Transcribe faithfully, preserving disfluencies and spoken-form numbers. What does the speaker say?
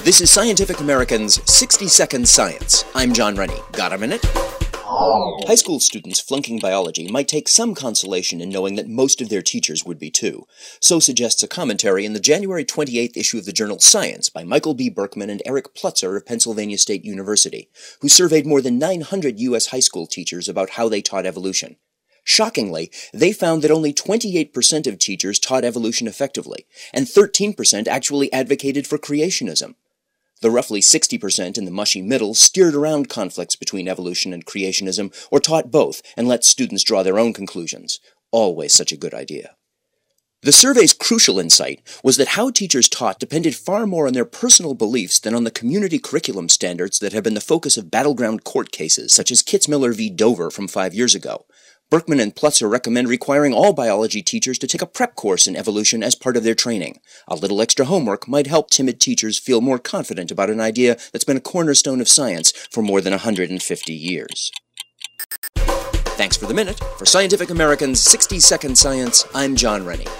This is Scientific American's sixty second Science. I'm John Rennie. Got a minute? High school students flunking biology might take some consolation in knowing that most of their teachers would be too. So suggests a commentary in the January twenty-eighth issue of the journal Science by Michael B. Berkman and Eric Plutzer of Pennsylvania State University, who surveyed more than nine hundred U S high school teachers about how they taught evolution. Shockingly, they found that only twenty-eight percent of teachers taught evolution effectively, and thirteen percent actually advocated for creationism. The roughly sixty percent in the mushy middle steered around conflicts between evolution and creationism, or taught both and let students draw their own conclusions. Always such a good idea. The survey's crucial insight was that how teachers taught depended far more on their personal beliefs than on the community curriculum standards that have been the focus of battleground court cases, such as Kitzmiller v. Dover from five years ago. Berkman and Plutzer recommend requiring all biology teachers to take a prep course in evolution as part of their training. A little extra homework might help timid teachers feel more confident about an idea that's been a cornerstone of science for more than one hundred fifty years. Thanks for the minute. For Scientific American's sixty second Science, I'm John Rennie.